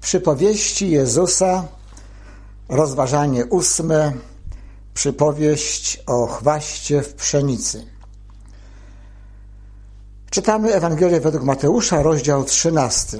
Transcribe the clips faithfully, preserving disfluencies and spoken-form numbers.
Przypowieści Jezusa, rozważanie ósme, przypowieść o chwaście w pszenicy. Czytamy Ewangelię według Mateusza, rozdział trzynasty.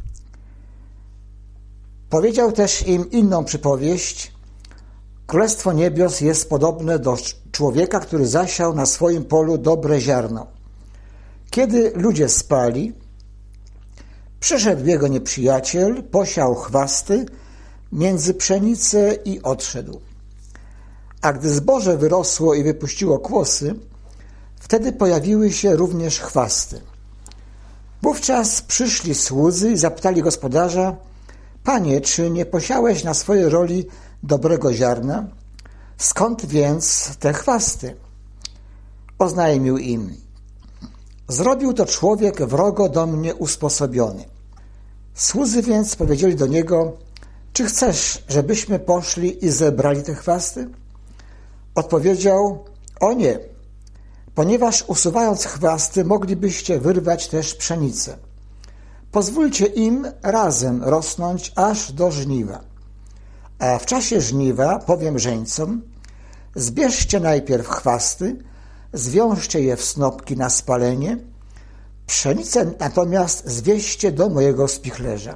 Powiedział też im inną przypowieść. Królestwo niebios jest podobne do człowieka, który zasiał na swoim polu dobre ziarno. Kiedy ludzie spali, przyszedł jego nieprzyjaciel, posiał chwasty między pszenicę i odszedł. A gdy zboże wyrosło i wypuściło kłosy, wtedy pojawiły się również chwasty. Wówczas przyszli słudzy i zapytali gospodarza: Panie, czy nie posiałeś na swojej roli dobrego ziarna? Skąd więc te chwasty? Oznajmił im: Zrobił to człowiek wrogo do mnie usposobiony. Słudzy więc powiedzieli do niego: Czy chcesz, żebyśmy poszli i zebrali te chwasty? Odpowiedział: O nie, ponieważ usuwając chwasty moglibyście wyrwać też pszenicę. Pozwólcie im razem rosnąć aż do żniwa. A w czasie żniwa powiem żeńcom: Zbierzcie najpierw chwasty, zwiążcie je w snopki na spalenie, pszenicę natomiast zwieźcie do mojego spichlerza.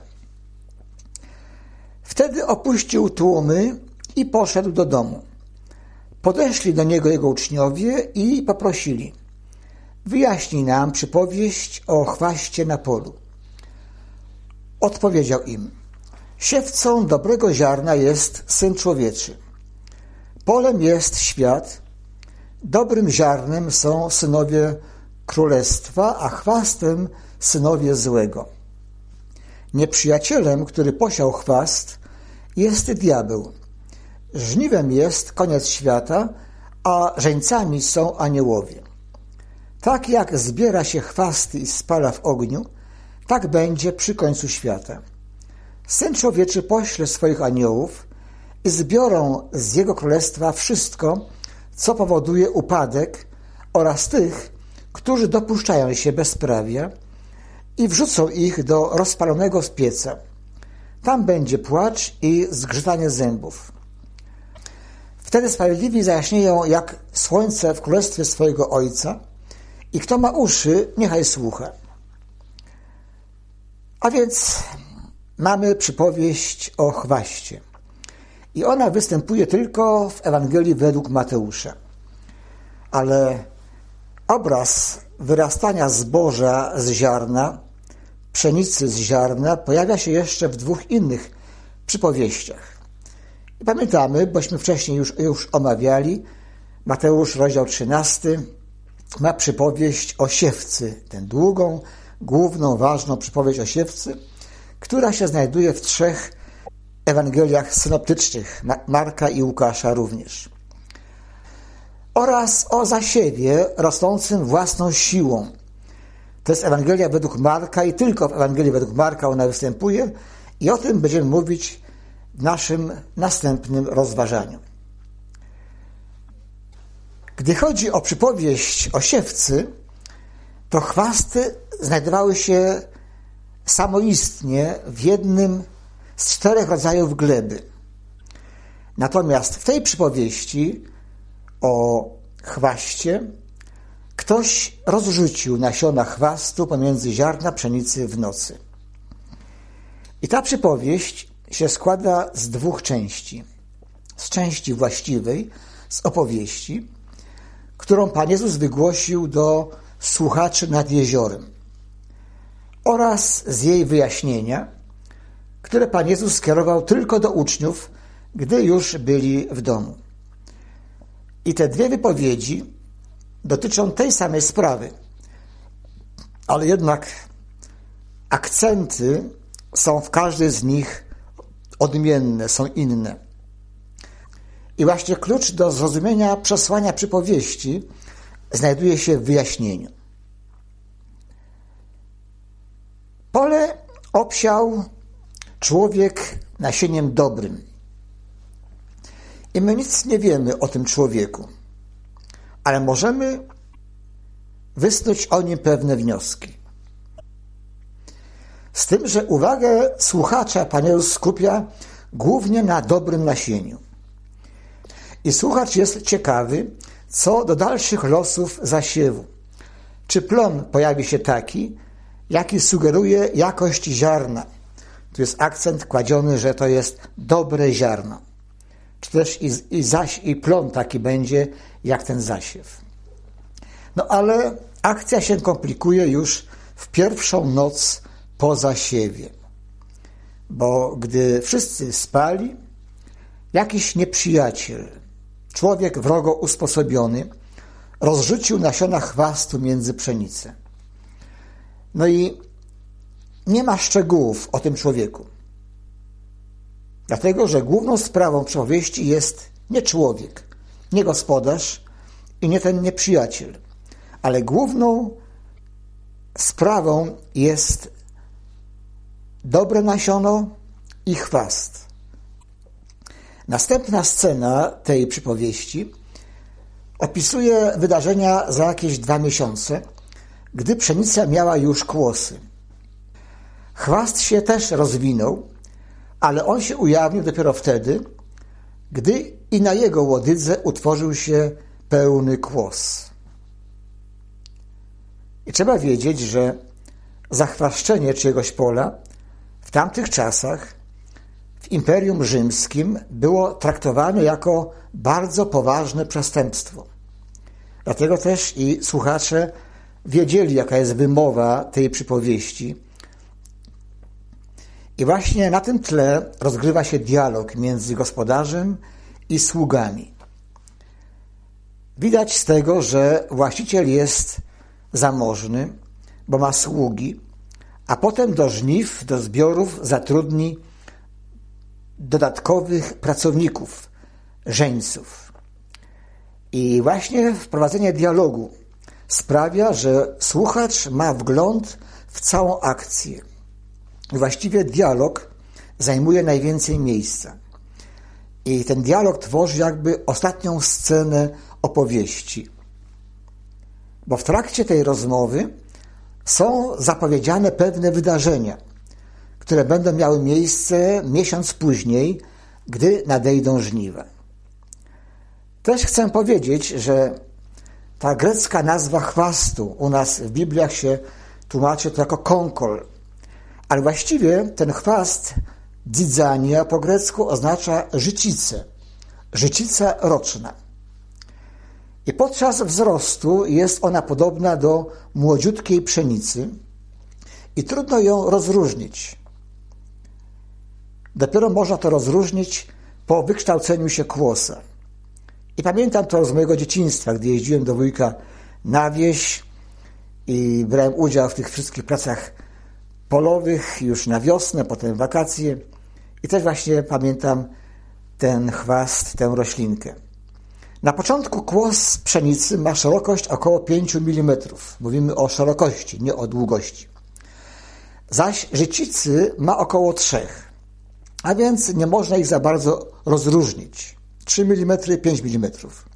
Wtedy opuścił tłumy i poszedł do domu. Podeszli do niego jego uczniowie i poprosili: Wyjaśnij nam przypowieść o chwaście na polu. Odpowiedział im: Siewcą dobrego ziarna jest Syn Człowieczy. Polem jest świat, dobrym ziarnem są synowie królestwa, a chwastem synowie złego. Nieprzyjacielem, który posiał chwast, jest diabeł. Żniwem jest koniec świata, a żeńcami są aniołowie. Tak jak zbiera się chwasty i spala w ogniu, tak będzie przy końcu świata. Syn Człowieczy pośle swoich aniołów i zbiorą z jego królestwa wszystko, co powoduje upadek, oraz tych, którzy dopuszczają się bezprawia, i wrzucą ich do rozpalonego pieca. Tam będzie płacz i zgrzytanie zębów. Wtedy sprawiedliwi zajaśnieją jak słońce w królestwie swojego Ojca, i kto ma uszy, niechaj słucha. A więc mamy przypowieść o chwaście. I ona występuje tylko w Ewangelii według Mateusza. Ale obraz wyrastania zboża z ziarna, pszenicy z ziarna pojawia się jeszcze w dwóch innych przypowieściach. I pamiętamy, bośmy wcześniej już, już omawiali, Mateusz, rozdział trzynasty, ma przypowieść o siewcy, tę długą, główną, ważną przypowieść o siewcy, która się znajduje w trzech Ewangeliach synoptycznych, Marka i Łukasza również. Oraz o zasiewie rosnącym własną siłą. To jest Ewangelia według Marka i tylko w Ewangelii według Marka ona występuje i o tym będziemy mówić w naszym następnym rozważaniu. Gdy chodzi o przypowieść o siewcy, to chwasty znajdowały się samoistnie w jednym z czterech rodzajów gleby. Natomiast w tej przypowieści o chwaście ktoś rozrzucił nasiona chwastu pomiędzy ziarna pszenicy w nocy. I ta przypowieść się składa z dwóch części. Z części właściwej, z opowieści, którą Pan Jezus wygłosił do słuchaczy nad jeziorem, oraz z jej wyjaśnienia, które Pan Jezus skierował tylko do uczniów, gdy już byli w domu. I te dwie wypowiedzi dotyczą tej samej sprawy, ale jednak akcenty są w każdej z nich odmienne, są inne. I właśnie klucz do zrozumienia przesłania przypowieści znajduje się w wyjaśnieniu. Pole obsiał człowiek nasieniem dobrym. I my nic nie wiemy o tym człowieku, ale możemy wysnuć o nim pewne wnioski. Z tym, że uwagę słuchacza Pan Jezus skupia głównie na dobrym nasieniu. I słuchacz jest ciekawy, co do dalszych losów zasiewu. Czy plon pojawi się taki, jaki sugeruje jakość ziarna? Tu jest akcent kładziony, że to jest dobre ziarno. Czy też i, i, zaś, i plon taki będzie, jak ten zasiew. No ale akcja się komplikuje już w pierwszą noc po zasiewie. Bo gdy wszyscy spali, jakiś nieprzyjaciel, człowiek wrogo usposobiony, rozrzucił nasiona chwastu między pszenicę. No i nie ma szczegółów o tym człowieku. Dlatego, że główną sprawą przypowieści jest nie człowiek, nie gospodarz i nie ten nieprzyjaciel, ale główną sprawą jest dobre nasiono i chwast. Następna scena tej przypowieści opisuje wydarzenia za jakieś dwa miesiące, gdy pszenica miała już kłosy. Chwast się też rozwinął, ale on się ujawnił dopiero wtedy, gdy i na jego łodydze utworzył się pełny kłos. I trzeba wiedzieć, że zachwaszczenie czyjegoś pola w tamtych czasach w Imperium Rzymskim było traktowane jako bardzo poważne przestępstwo. Dlatego też i słuchacze wiedzieli, jaka jest wymowa tej przypowieści. I właśnie na tym tle rozgrywa się dialog między gospodarzem i sługami. Widać z tego, że właściciel jest zamożny, bo ma sługi, a potem do żniw, do zbiorów zatrudni dodatkowych pracowników, żeńców. I właśnie wprowadzenie dialogu sprawia, że słuchacz ma wgląd w całą akcję. Właściwie dialog zajmuje najwięcej miejsca. I ten dialog tworzy jakby ostatnią scenę opowieści. Bo w trakcie tej rozmowy są zapowiedziane pewne wydarzenia, które będą miały miejsce miesiąc później, gdy nadejdą żniwa. Też chcę powiedzieć, że ta grecka nazwa chwastu u nas w Bibliach się tłumaczy to jako konkol, ale właściwie ten chwast dzidzania po grecku oznacza życicę, życica roczna. I podczas wzrostu jest ona podobna do młodziutkiej pszenicy i trudno ją rozróżnić. Dopiero można to rozróżnić po wykształceniu się kłosa. I pamiętam to z mojego dzieciństwa, gdy jeździłem do wujka na wieś i brałem udział w tych wszystkich pracach polowych już na wiosnę, potem wakacje. I też właśnie pamiętam ten chwast, tę roślinkę. Na początku kłos pszenicy ma szerokość około pięć milimetrów. Mówimy o szerokości, nie o długości. Zaś życicy ma około trzech, a więc nie można ich za bardzo rozróżnić. trzy milimetry, pięć milimetrów.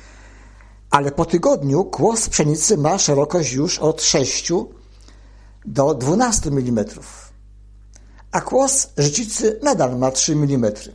Ale po tygodniu kłos pszenicy ma szerokość już od sześciu do dwunastu milimetrów, a kłos życicy nadal ma trzy milimetry.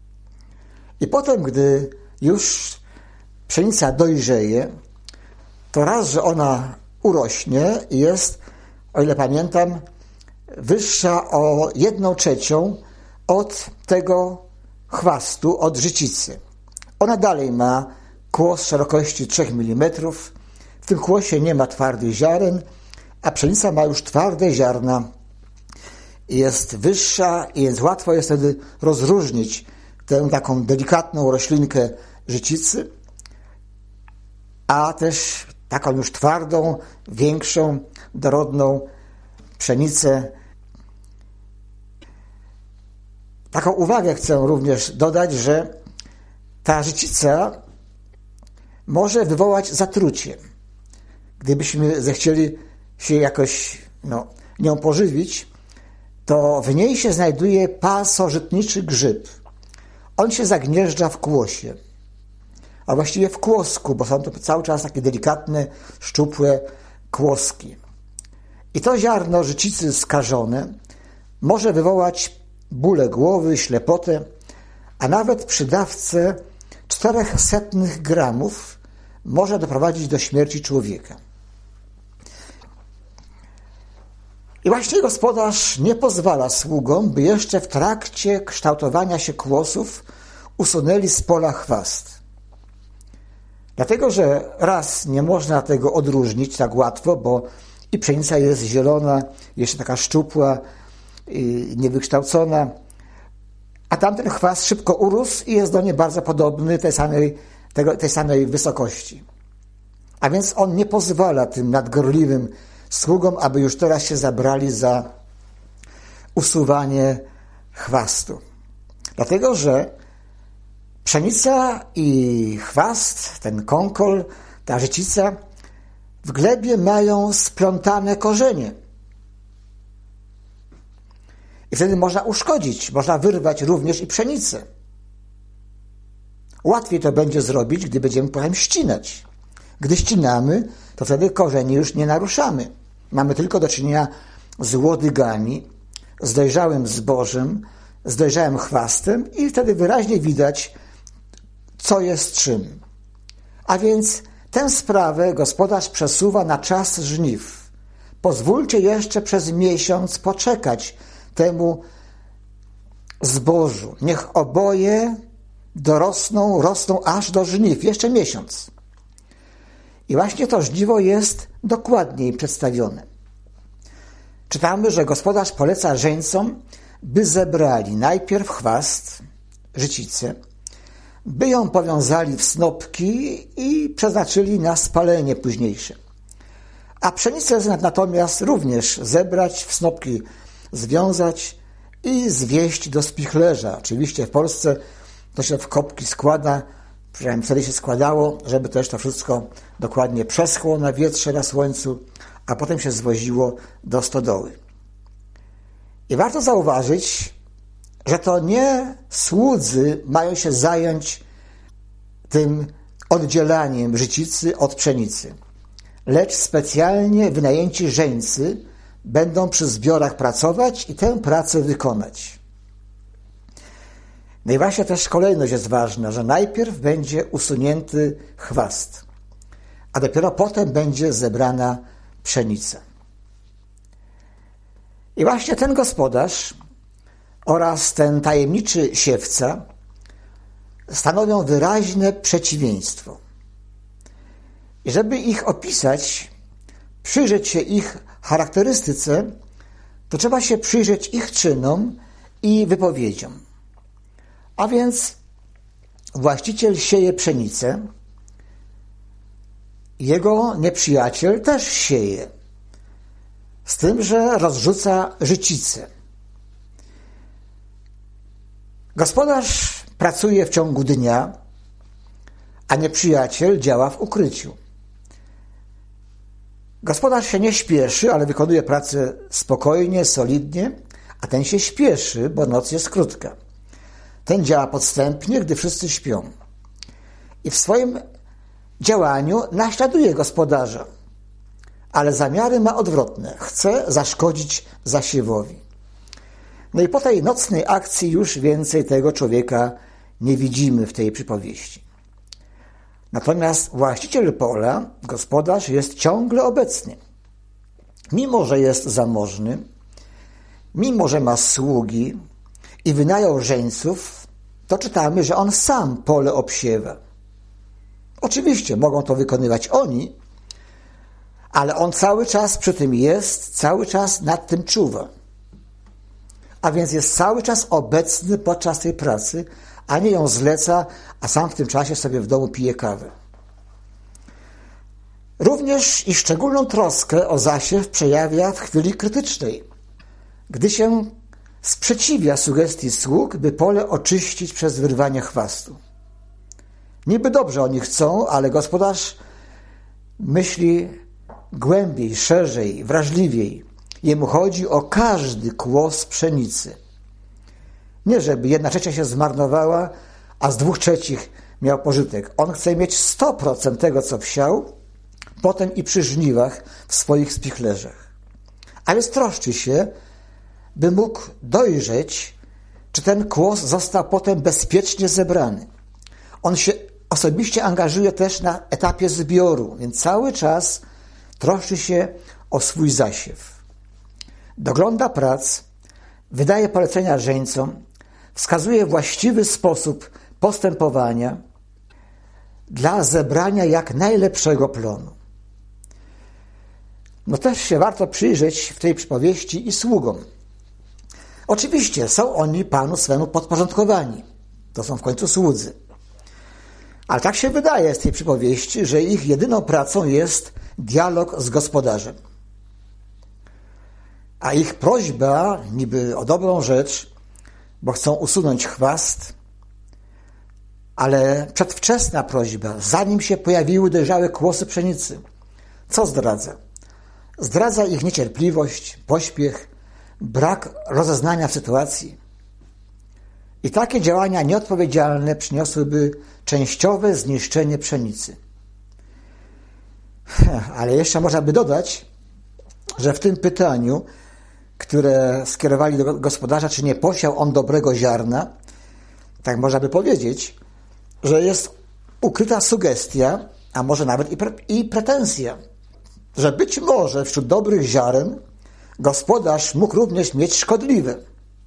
I potem, gdy już pszenica dojrzeje, to raz, że ona urośnie i jest, o ile pamiętam, wyższa o jedną trzecią od tego chwastu, od życicy. Ona dalej ma kłos szerokości trzech milimetrów. W tym kłosie nie ma twardych ziaren, a pszenica ma już twarde ziarna. Jest wyższa i więc łatwo jest wtedy rozróżnić tę taką delikatną roślinkę życicy, a też taką już twardą, większą, dorodną pszenicę. Taką uwagę chcę również dodać, że ta życica może wywołać zatrucie. Gdybyśmy zechcieli się jakoś no, nią pożywić, to w niej się znajduje pasożytniczy grzyb. On się zagnieżdża w kłosie, a właściwie w kłosku, bo są to cały czas takie delikatne, szczupłe kłoski. I to ziarno życicy skażone może wywołać bóle głowy, ślepotę, a nawet przy dawce czterech setnych gramów może doprowadzić do śmierci człowieka. I właśnie gospodarz nie pozwala sługom, by jeszcze w trakcie kształtowania się kłosów usunęli z pola chwast. Dlatego, że raz nie można tego odróżnić tak łatwo, bo i pszenica jest zielona, jeszcze taka szczupła, niewykształcona, a tamten chwast szybko urósł i jest do niej bardzo podobny, tej samej, tego, tej samej wysokości. A więc on nie pozwala tym nadgorliwym sługom, aby już teraz się zabrali za usuwanie chwastu. Dlatego, że pszenica i chwast, ten kąkol, ta życica w glebie mają splątane korzenie. I wtedy można uszkodzić, można wyrwać również i pszenicę. Łatwiej to będzie zrobić, gdy będziemy potem ścinać. Gdy ścinamy, to wtedy korzeni już nie naruszamy. Mamy tylko do czynienia z łodygami, z dojrzałym zbożem, z dojrzałym chwastem i wtedy wyraźnie widać, co jest czym. A więc tę sprawę gospodarz przesuwa na czas żniw. Pozwólcie jeszcze przez miesiąc poczekać temu zbożu. Niech oboje dorosną, rosną aż do żniw. Jeszcze miesiąc. I właśnie to żniwo jest dokładniej przedstawione. Czytamy, że gospodarz poleca żeńcom, by zebrali najpierw chwast, życicę, by ją powiązali w snopki i przeznaczyli na spalenie późniejsze. A pszenicę natomiast również zebrać, w snopki związać i zwieść do spichlerza. Oczywiście w Polsce to się w kopki składa, przynajmniej wtedy się składało, żeby też to wszystko dokładnie przeschło na wietrze, na słońcu, a potem się zwoziło do stodoły. I warto zauważyć, że to nie słudzy mają się zająć tym oddzielaniem życicy od pszenicy, lecz specjalnie wynajęci żeńcy będą przy zbiorach pracować i tę pracę wykonać. No i właśnie też kolejność jest ważna, że najpierw będzie usunięty chwast, a dopiero potem będzie zebrana pszenica. I właśnie ten gospodarz oraz ten tajemniczy siewca stanowią wyraźne przeciwieństwo. I żeby ich opisać, przyjrzeć się ich charakterystyce, to trzeba się przyjrzeć ich czynom i wypowiedziom. A więc właściciel sieje pszenicę, jego nieprzyjaciel też sieje, z tym, że rozrzuca życicę. Gospodarz pracuje w ciągu dnia, a nieprzyjaciel działa w ukryciu. Gospodarz się nie śpieszy, ale wykonuje pracę spokojnie, solidnie, a ten się śpieszy, bo noc jest krótka. Ten działa podstępnie, gdy wszyscy śpią. I w swoim działaniu naśladuje gospodarza, ale zamiary ma odwrotne. Chce zaszkodzić zasiewowi. No i po tej nocnej akcji już więcej tego człowieka nie widzimy w tej przypowieści. Natomiast właściciel pola, gospodarz, jest ciągle obecny. Mimo że jest zamożny, mimo że ma sługi i wynajął żeńców, to czytamy, że on sam pole obsiewa. Oczywiście mogą to wykonywać oni, ale on cały czas przy tym jest, cały czas nad tym czuwa. A więc jest cały czas obecny podczas tej pracy, a nie ją zleca, a sam w tym czasie sobie w domu pije kawę. Również i szczególną troskę o zasiew przejawia w chwili krytycznej, gdy się sprzeciwia sugestii sług, by pole oczyścić przez wyrwanie chwastu. Niby dobrze oni chcą, ale gospodarz myśli głębiej, szerzej, wrażliwiej. Jemu chodzi o każdy kłos pszenicy. Nie żeby jedna trzecia się zmarnowała, a z dwóch trzecich miał pożytek. On chce mieć sto procent tego, co wsiał, potem i przy żniwach w swoich spichlerzach. A więc troszczy się, by mógł dojrzeć, czy ten kłos został potem bezpiecznie zebrany. On się osobiście angażuje też na etapie zbioru, więc cały czas troszczy się o swój zasiew. Dogląda prac, wydaje polecenia żeńcom, wskazuje właściwy sposób postępowania dla zebrania jak najlepszego plonu. No też się warto przyjrzeć w tej przypowieści i sługom. Oczywiście są oni Panu swemu podporządkowani. To są w końcu słudzy. Ale tak się wydaje z tej przypowieści, że ich jedyną pracą jest dialog z gospodarzem. A ich prośba, niby o dobrą rzecz, bo chcą usunąć chwast, ale przedwczesna prośba, zanim się pojawiły dojrzałe kłosy pszenicy. Co zdradza? Zdradza ich niecierpliwość, pośpiech, brak rozeznania w sytuacji. I takie działania nieodpowiedzialne przyniosłyby częściowe zniszczenie pszenicy. Ale jeszcze można by dodać, że w tym pytaniu, które skierowali do gospodarza, czy nie posiał on dobrego ziarna, tak można by powiedzieć, że jest ukryta sugestia, a może nawet i, pre- i pretensja, że być może wśród dobrych ziaren gospodarz mógł również mieć szkodliwe.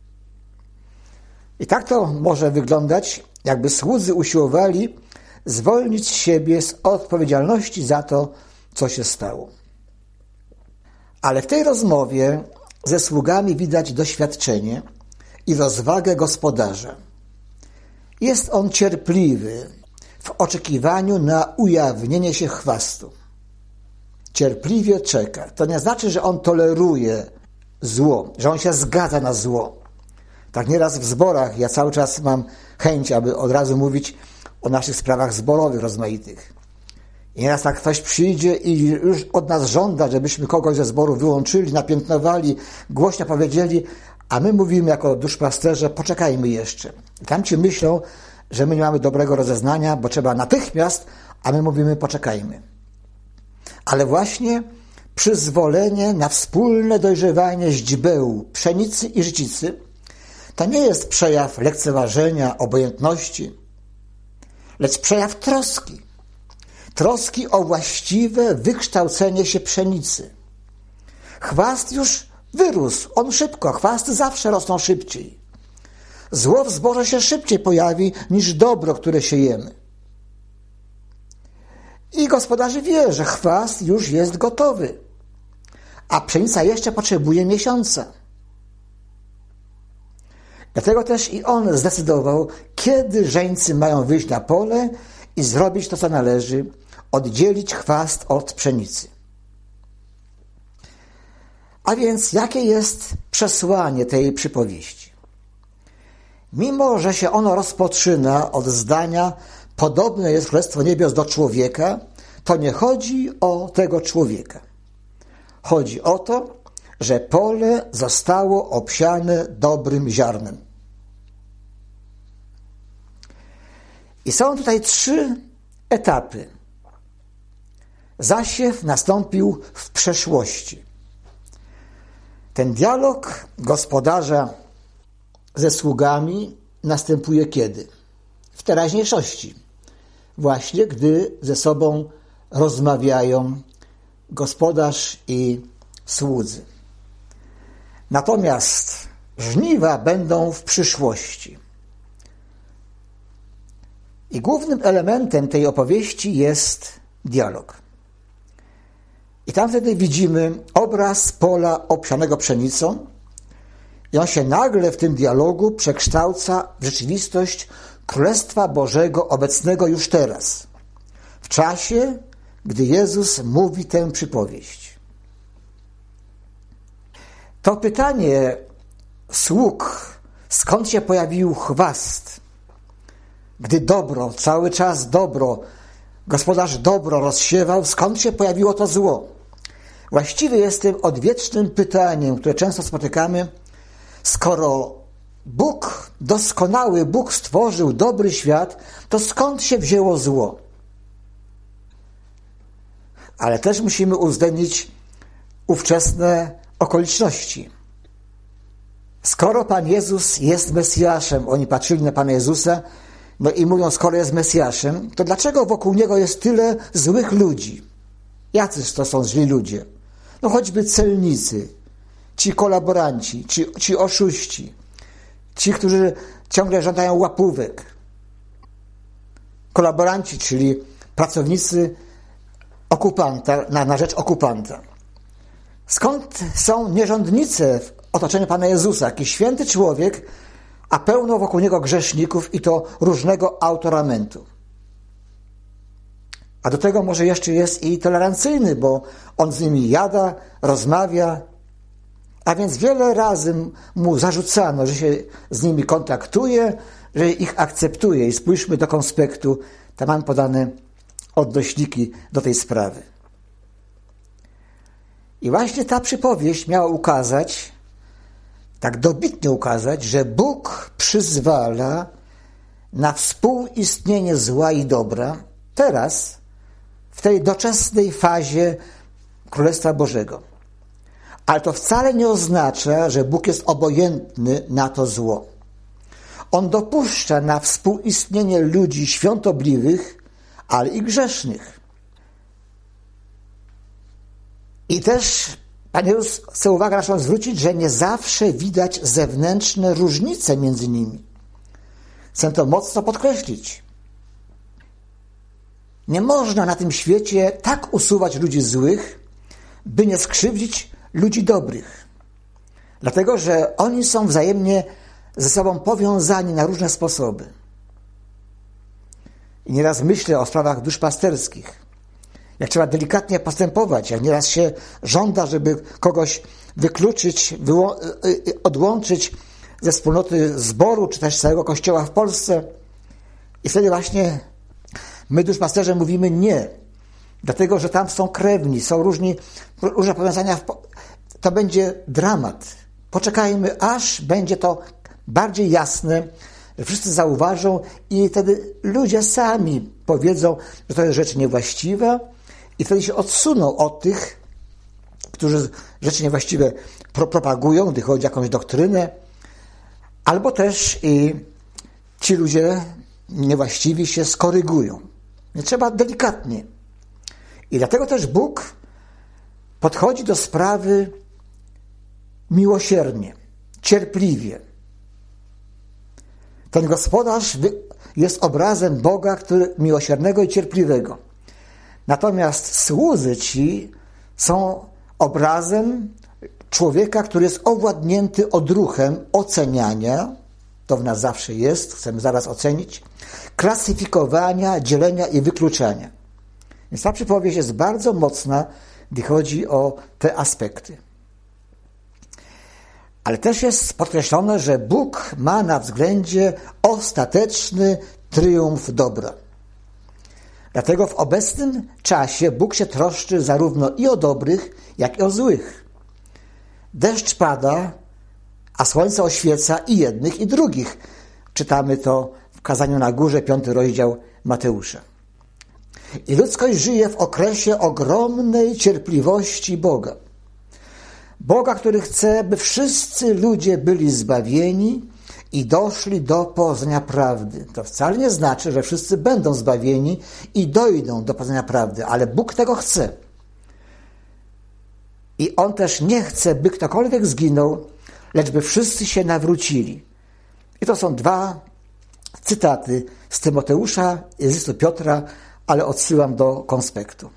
I tak to może wyglądać, jakby słudzy usiłowali zwolnić siebie z odpowiedzialności za to, co się stało. Ale w tej rozmowie ze sługami widać doświadczenie i rozwagę gospodarza. Jest on cierpliwy w oczekiwaniu na ujawnienie się chwastu. Cierpliwie czeka. To nie znaczy, że on toleruje zło, że on się zgadza na zło. Tak nieraz w zborach ja cały czas mam chęć, aby od razu mówić o naszych sprawach zborowych rozmaitych. I nieraz tak ktoś przyjdzie i już od nas żąda, żebyśmy kogoś ze zboru wyłączyli, napiętnowali, głośno powiedzieli, a my mówimy jako duszpasterze, poczekajmy jeszcze. I tamci myślą, że my nie mamy dobrego rozeznania, bo trzeba natychmiast, a my mówimy poczekajmy. Ale właśnie przyzwolenie na wspólne dojrzewanie źdźbełu, pszenicy i życicy to nie jest przejaw lekceważenia, obojętności, lecz przejaw troski. Troski o właściwe wykształcenie się pszenicy. Chwast już wyrósł, on szybko, chwasty zawsze rosną szybciej. Zło w zborze się szybciej pojawi niż dobro, które siejemy. I gospodarz wie, że chwast już jest gotowy, a pszenica jeszcze potrzebuje miesiąca. Dlatego też i on zdecydował, kiedy żeńcy mają wyjść na pole i zrobić to, co należy, oddzielić chwast od pszenicy. A więc jakie jest przesłanie tej przypowieści? Mimo że się ono rozpoczyna od zdania podobne jest Królestwo Niebios do człowieka, to nie chodzi o tego człowieka. Chodzi o to, że pole zostało obsiane dobrym ziarnem. I są tutaj trzy etapy. Zasiew nastąpił w przeszłości. Ten dialog gospodarza ze sługami następuje kiedy? W teraźniejszości. Właśnie gdy ze sobą rozmawiają gospodarz i słudzy. Natomiast żniwa będą w przyszłości. I głównym elementem tej opowieści jest dialog. I tam wtedy widzimy obraz pola obsianego pszenicą i on się nagle w tym dialogu przekształca w rzeczywistość Królestwa Bożego obecnego już teraz, w czasie, gdy Jezus mówi tę przypowieść. To pytanie sług, skąd się pojawił chwast, gdy dobro, cały czas dobro, gospodarz dobro rozsiewał, skąd się pojawiło to zło? Właściwie jest tym odwiecznym pytaniem, które często spotykamy, skoro Bóg, doskonały Bóg stworzył dobry świat, to skąd się wzięło zło? Ale też musimy uwzględnić ówczesne okoliczności. Skoro Pan Jezus jest Mesjaszem, oni patrzyli na Pana Jezusa, no i mówią, skoro jest Mesjaszem, to dlaczego wokół Niego jest tyle złych ludzi? Jacyż to są źli ludzie? No choćby celnicy, ci kolaboranci, ci, ci oszuści, ci, którzy ciągle żądają łapówek. Kolaboranci, czyli pracownicy okupanta, na, na rzecz okupanta. Skąd są nierządnice w otoczeniu Pana Jezusa? Jakiś święty człowiek, a pełno wokół Niego grzeszników i to różnego autoramentu. A do tego może jeszcze jest i tolerancyjny, bo On z nimi jada, rozmawia, a więc wiele razy Mu zarzucano, że się z nimi kontaktuje, że ich akceptuje. I spójrzmy do konspektu, tam mam podane odnośniki do tej sprawy. I właśnie ta przypowieść miała ukazać, tak dobitnie ukazać, że Bóg przyzwala na współistnienie zła i dobra teraz, w tej doczesnej fazie Królestwa Bożego. Ale to wcale nie oznacza, że Bóg jest obojętny na to zło. On dopuszcza na współistnienie ludzi świątobliwych, ale i grzesznych. I też Pan Jezus chce uwagę naszą zwrócić, że nie zawsze widać zewnętrzne różnice między nimi. Chcę to mocno podkreślić. Nie można na tym świecie tak usuwać ludzi złych, by nie skrzywdzić ludzi dobrych. Dlatego, że oni są wzajemnie ze sobą powiązani na różne sposoby. I nieraz myślę o sprawach duszpasterskich. Jak trzeba delikatnie postępować, jak nieraz się żąda, żeby kogoś wykluczyć, wyło- odłączyć ze wspólnoty zboru, czy też całego Kościoła w Polsce. I wtedy właśnie my, duszpasterze, mówimy nie. Dlatego, że tam są krewni, są różni, różne powiązania. W po- to będzie dramat. Poczekajmy, aż będzie to bardziej jasne, że wszyscy zauważą i wtedy ludzie sami powiedzą, że to jest rzecz niewłaściwa i wtedy się odsuną od tych, którzy rzeczy niewłaściwe pro- propagują, gdy chodzi o jakąś doktrynę, albo też i ci ludzie niewłaściwi się skorygują. Nie trzeba delikatnie. I dlatego też Bóg podchodzi do sprawy miłosiernie, cierpliwie. Ten gospodarz jest obrazem Boga, który miłosiernego i cierpliwego. Natomiast słudzy ci są obrazem człowieka, który jest owładnięty odruchem oceniania, to w nas zawsze jest, chcemy zaraz ocenić, klasyfikowania, dzielenia i wykluczania. Więc ta przypowieść jest bardzo mocna, gdy chodzi o te aspekty. Ale też jest podkreślone, że Bóg ma na względzie ostateczny triumf dobra. Dlatego w obecnym czasie Bóg się troszczy zarówno i o dobrych, jak i o złych. Deszcz pada, a słońce oświeca i jednych, i drugich. Czytamy to w Kazaniu na Górze, piąty rozdział Mateusza. I ludzkość żyje w okresie ogromnej cierpliwości Boga. Boga, który chce, by wszyscy ludzie byli zbawieni i doszli do poznania prawdy. To wcale nie znaczy, że wszyscy będą zbawieni i dojdą do poznania prawdy, ale Bóg tego chce. I On też nie chce, by ktokolwiek zginął, lecz by wszyscy się nawrócili. I to są dwa cytaty z Tymoteusza i z listu Piotra, ale odsyłam do konspektu.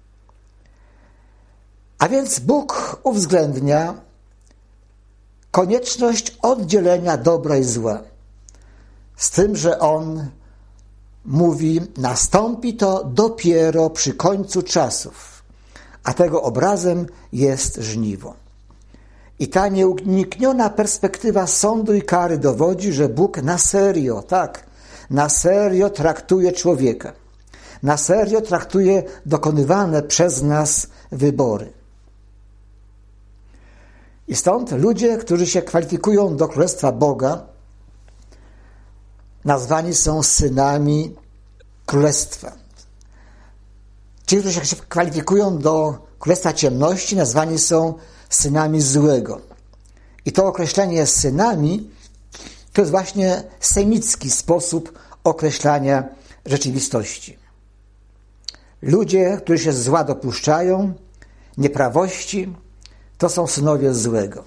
A więc Bóg uwzględnia konieczność oddzielenia dobra i zła. Z tym, że On mówi, nastąpi to dopiero przy końcu czasów, a tego obrazem jest żniwo. I ta nieunikniona perspektywa sądu i kary dowodzi, że Bóg na serio, tak, na serio traktuje człowieka. Na serio traktuje dokonywane przez nas wybory. I stąd ludzie, którzy się kwalifikują do Królestwa Boga, nazwani są synami Królestwa. Ci, którzy się kwalifikują do Królestwa Ciemności, nazwani są synami Złego. I to określenie synami to jest właśnie semicki sposób określania rzeczywistości. Ludzie, którzy się zła dopuszczają, nieprawości, to są synowie złego.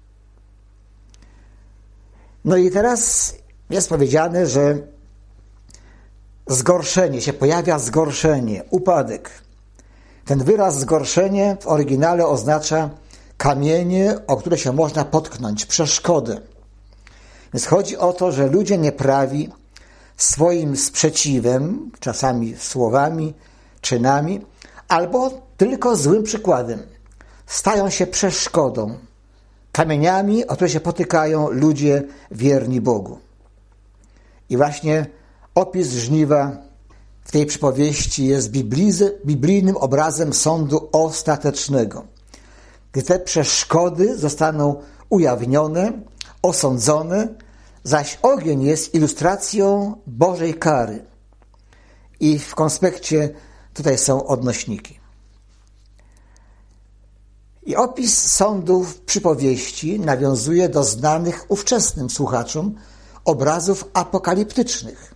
No i teraz jest powiedziane, że zgorszenie, się pojawia zgorszenie, upadek. Ten wyraz zgorszenie w oryginale oznacza kamienie, o które się można potknąć, przeszkodę. Więc chodzi o to, że ludzie nieprawi swoim sprzeciwem, czasami słowami, czynami, albo tylko złym przykładem, stają się przeszkodą, kamieniami, o które się potykają ludzie wierni Bogu. I właśnie opis żniwa w tej przypowieści jest biblijnym obrazem sądu ostatecznego, gdy te przeszkody zostaną ujawnione, osądzone, zaś ogień jest ilustracją Bożej kary. I w konspekcie tutaj są odnośniki. I opis sądu w przypowieści nawiązuje do znanych ówczesnym słuchaczom obrazów apokaliptycznych.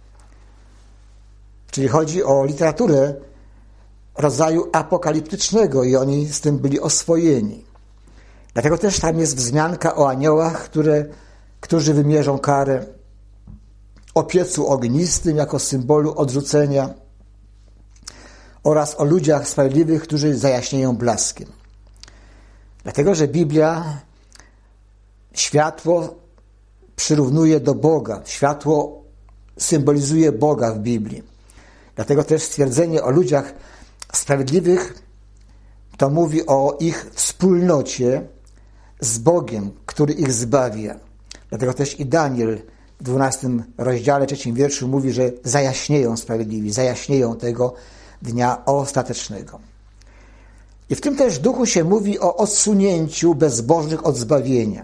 Czyli chodzi o literaturę rodzaju apokaliptycznego i oni z tym byli oswojeni. Dlatego też tam jest wzmianka o aniołach, które, którzy wymierzą karę, o piecu ognistym jako symbolu odrzucenia oraz o ludziach sprawiedliwych, którzy zajaśnieją blaskiem. Dlatego, że Biblia światło przyrównuje do Boga. Światło symbolizuje Boga w Biblii. Dlatego też stwierdzenie o ludziach sprawiedliwych to mówi o ich wspólnocie z Bogiem, który ich zbawia. Dlatego też i Daniel w dwunastym rozdziale, trzecim wierszu mówi, że zajaśnieją sprawiedliwi, zajaśnieją tego dnia ostatecznego. I w tym też duchu się mówi o odsunięciu bezbożnych od zbawienia.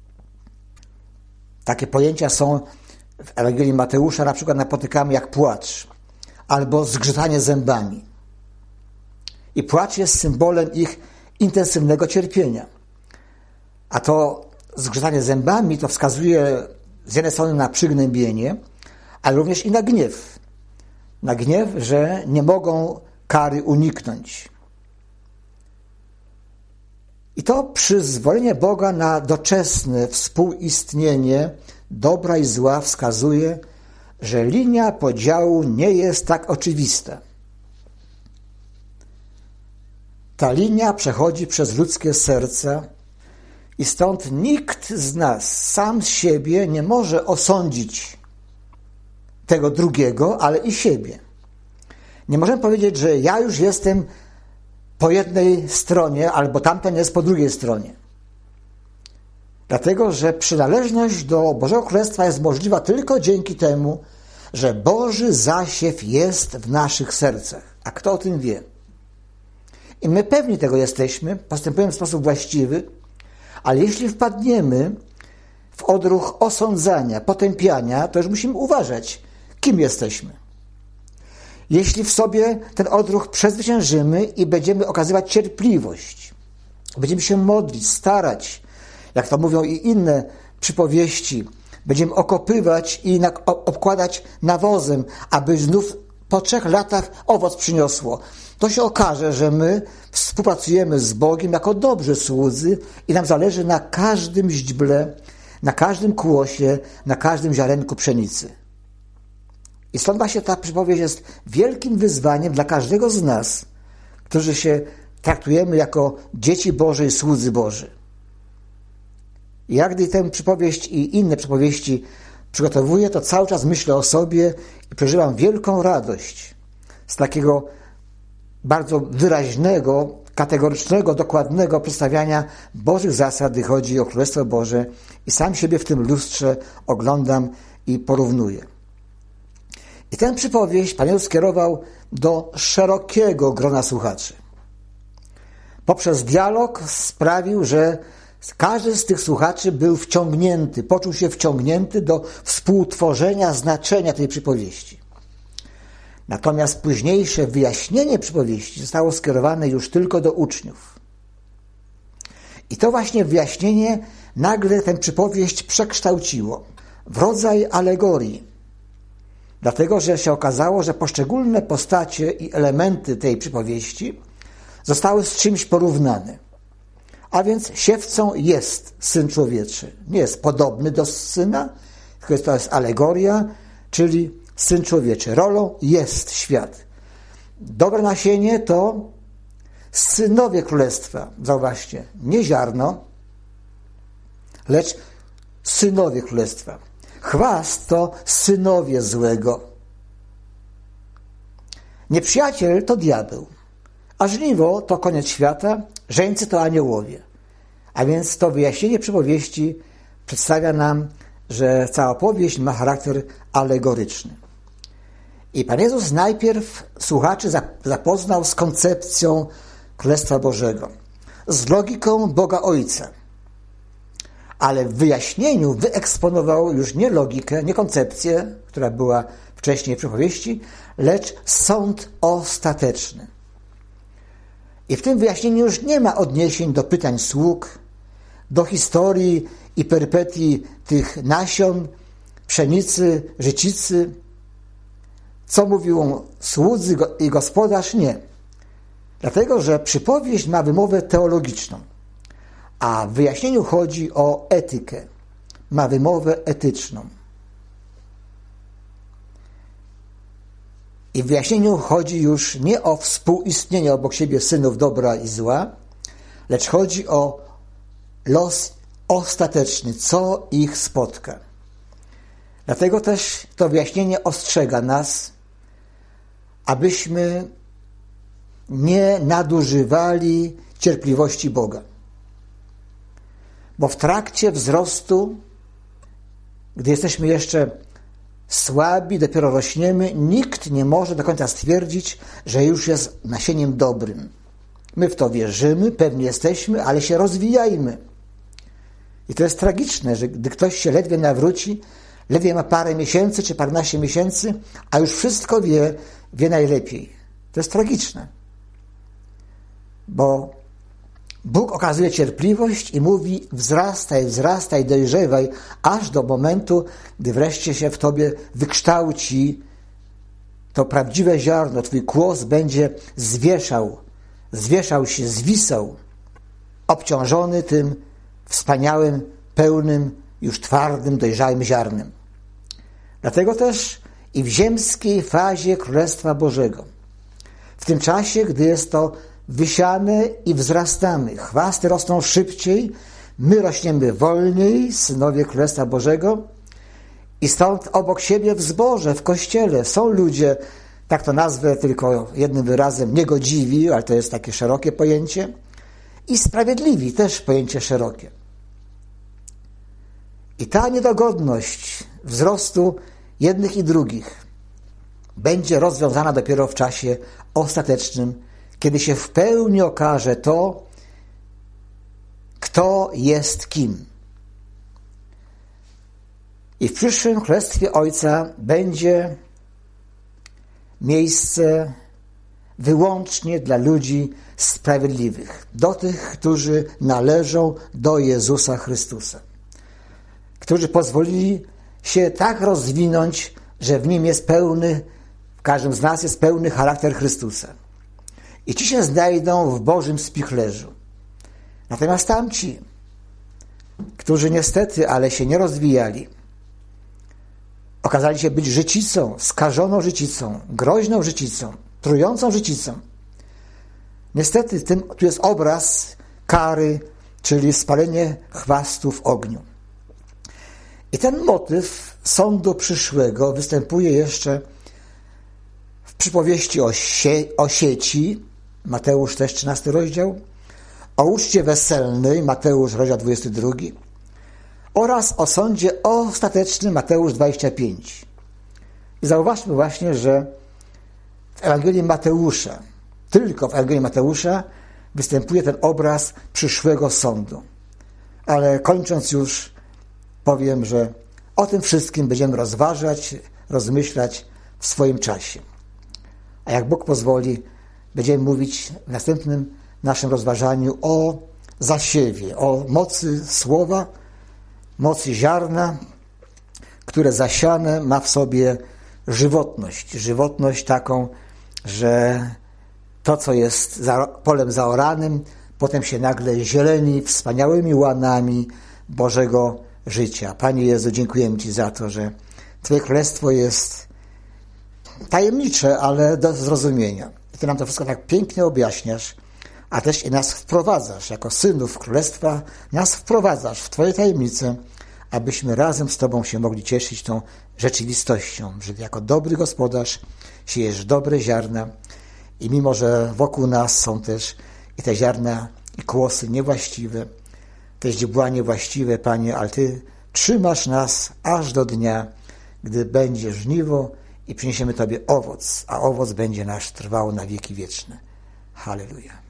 Takie pojęcia są w Ewangelii Mateusza, na przykład napotykamy jak płacz albo zgrzytanie zębami. I płacz jest symbolem ich intensywnego cierpienia. A to zgrzytanie zębami to wskazuje z jednej strony na przygnębienie, ale również i na gniew. Na gniew, że nie mogą kary uniknąć. I to przyzwolenie Boga na doczesne współistnienie dobra i zła wskazuje, że linia podziału nie jest tak oczywista. Ta linia przechodzi przez ludzkie serca i stąd nikt z nas sam z siebie nie może osądzić tego drugiego, ale i siebie. Nie możemy powiedzieć, że ja już jestem po jednej stronie, albo tamten jest po drugiej stronie. Dlatego, że przynależność do Bożego Królestwa jest możliwa tylko dzięki temu, że Boży zasiew jest w naszych sercach. A kto o tym wie? I my pewni tego jesteśmy, postępujemy w sposób właściwy, ale jeśli wpadniemy w odruch osądzania, potępiania, to już musimy uważać, kim jesteśmy. Jeśli w sobie ten odruch przezwyciężymy i będziemy okazywać cierpliwość, będziemy się modlić, starać, jak to mówią i inne przypowieści, będziemy okopywać i obkładać nawozem, aby znów po trzech latach owoc przyniosło, to się okaże, że my współpracujemy z Bogiem jako dobrzy słudzy i nam zależy na każdym źdźble, na każdym kłosie, na każdym ziarenku pszenicy. I stąd właśnie ta przypowieść jest wielkim wyzwaniem dla każdego z nas, którzy się traktujemy jako dzieci Boże i słudzy Boży. I jak gdy tę przypowieść i inne przypowieści przygotowuję, to cały czas myślę o sobie i przeżywam wielką radość z takiego bardzo wyraźnego, kategorycznego, dokładnego przedstawiania Bożych zasad, gdy chodzi o Królestwo Boże i sam siebie w tym lustrze oglądam i porównuję. I tę przypowieść Pan Jezus skierował do szerokiego grona słuchaczy. Poprzez dialog sprawił, że każdy z tych słuchaczy był wciągnięty, poczuł się wciągnięty do współtworzenia znaczenia tej przypowieści. Natomiast późniejsze wyjaśnienie przypowieści zostało skierowane już tylko do uczniów. I to właśnie wyjaśnienie nagle tę przypowieść przekształciło w rodzaj alegorii. Dlatego, że się okazało, że poszczególne postacie i elementy tej przypowieści zostały z czymś porównane. A więc siewcą jest Syn Człowieczy. Nie jest podobny do Syna, tylko to jest alegoria, czyli Syn Człowieczy. Rolą jest świat. Dobre nasienie to synowie Królestwa. Zauważcie, nie ziarno, lecz synowie Królestwa. Chwast to synowie złego. Nieprzyjaciel to diabeł, a żniwo to koniec świata, żeńcy to aniołowie. A więc to wyjaśnienie przypowieści przedstawia nam, że cała powieść ma charakter alegoryczny. I Pan Jezus najpierw słuchaczy zapoznał z koncepcją Królestwa Bożego, z logiką Boga Ojca. Ale w wyjaśnieniu wyeksponował już nie logikę, nie koncepcję, która była wcześniej w przypowieści, lecz sąd ostateczny. I w tym wyjaśnieniu już nie ma odniesień do pytań sług, do historii i perypetii tych nasion, pszenicy, życicy. Co mówią słudzy i gospodarz? Nie. Dlatego, że przypowieść ma wymowę teologiczną, a w wyjaśnieniu chodzi o etykę. Ma wymowę etyczną. I w wyjaśnieniu chodzi już nie o współistnienie obok siebie synów dobra i zła, lecz chodzi o los ostateczny, co ich spotka. Dlatego też to wyjaśnienie ostrzega nas, abyśmy nie nadużywali cierpliwości Boga. Bo w trakcie wzrostu, gdy jesteśmy jeszcze słabi, dopiero rośniemy, nikt nie może do końca stwierdzić, że już jest nasieniem dobrym. My w to wierzymy, pewni jesteśmy, ale się rozwijajmy. I to jest tragiczne, że gdy ktoś się ledwie nawróci, ledwie ma parę miesięcy czy paręnaście miesięcy, a już wszystko wie, wie najlepiej. To jest tragiczne. Bo Bóg okazuje cierpliwość i mówi: wzrastaj, wzrastaj, dojrzewaj, aż do momentu, gdy wreszcie się w tobie wykształci to prawdziwe ziarno, twój kłos będzie zwieszał, zwieszał się, zwisał, obciążony tym wspaniałym, pełnym, już twardym, dojrzałym ziarnem. Dlatego też i w ziemskiej fazie Królestwa Bożego, w tym czasie, gdy jest to wysiane i wzrastamy, chwasty rosną szybciej, my rośniemy wolniej, synowie Królestwa Bożego, i stąd obok siebie w zborze, w Kościele są ludzie, tak to nazwę tylko jednym wyrazem, niegodziwi, ale to jest takie szerokie pojęcie, i sprawiedliwi, też pojęcie szerokie. I ta niedogodność wzrostu jednych i drugich będzie rozwiązana dopiero w czasie ostatecznym, kiedy się w pełni okaże to, kto jest kim. I w przyszłym Królestwie Ojca będzie miejsce wyłącznie dla ludzi sprawiedliwych, do tych, którzy należą do Jezusa Chrystusa, którzy pozwolili się tak rozwinąć, że w nim jest pełny, w każdym z nas jest pełny charakter Chrystusa. I ci się znajdą w Bożym spichlerzu. Natomiast tamci, którzy niestety, ale się nie rozwijali, okazali się być życicą, skażoną życicą, groźną życicą, trującą życicą. Niestety tym, tu jest obraz kary, czyli spalenie chwastu w ogniu. I ten motyw sądu przyszłego występuje jeszcze w przypowieści o, sie, o sieci, Mateusz też trzynasty rozdział, o uczcie weselnej, Mateusz rozdział dwudziesty drugi, oraz o sądzie ostatecznym, Mateusz dwadzieścia pięć. I zauważmy właśnie, że w Ewangelii Mateusza, tylko w Ewangelii Mateusza występuje ten obraz przyszłego sądu. Ale kończąc już, powiem, że o tym wszystkim będziemy rozważać, rozmyślać w swoim czasie. A jak Bóg pozwoli, będziemy mówić w następnym naszym rozważaniu o zasiewie, o mocy słowa, mocy ziarna, które zasiane ma w sobie żywotność. Żywotność taką, że to, co jest za polem zaoranym, potem się nagle zieleni wspaniałymi łanami Bożego życia. Panie Jezu, dziękujemy Ci za to, że Twoje Królestwo jest tajemnicze, ale do zrozumienia. I Ty nam to wszystko tak pięknie objaśniasz, a też i nas wprowadzasz, jako synów Królestwa, nas wprowadzasz w Twoje tajemnice, abyśmy razem z Tobą się mogli cieszyć tą rzeczywistością, że Ty jako dobry gospodarz siejesz dobre ziarna i mimo, że wokół nas są też i te ziarna i kłosy niewłaściwe, te źdźbła niewłaściwe, Panie, ale Ty trzymasz nas aż do dnia, gdy będzie żniwo i przyniesiemy Tobie owoc, a owoc będzie nasz trwał na wieki wieczne. Halleluja.